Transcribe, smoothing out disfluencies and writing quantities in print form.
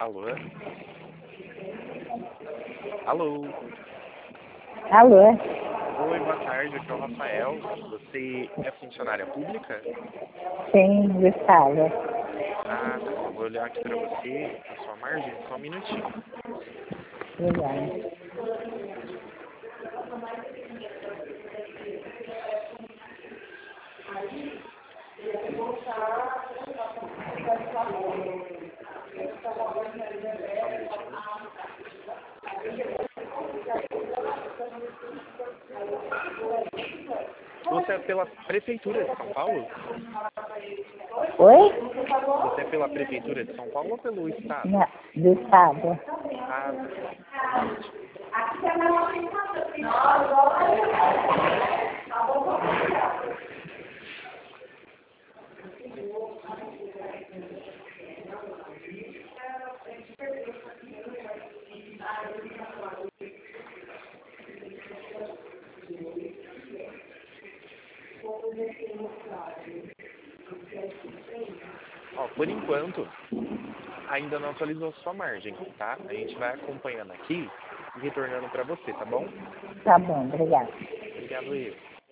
Alô? Alô? Alô? Oi, boa tarde, aqui é o Rafael. Você é funcionária pública? Sim, Gustavo. Ah, tá bom. Vou olhar aqui pra você, a sua margem, só um minutinho. Obrigada. Só um minutinho. Você é pela Prefeitura de São Paulo? Oi? Você é pela Prefeitura de São Paulo ou pelo Estado? Não, do Estado. Ah, tá. Um minutinho. Ó, por enquanto, ainda não atualizou sua margem, tá? A gente vai acompanhando aqui e retornando pra você, tá bom? Tá bom, obrigada. Obrigado, eu.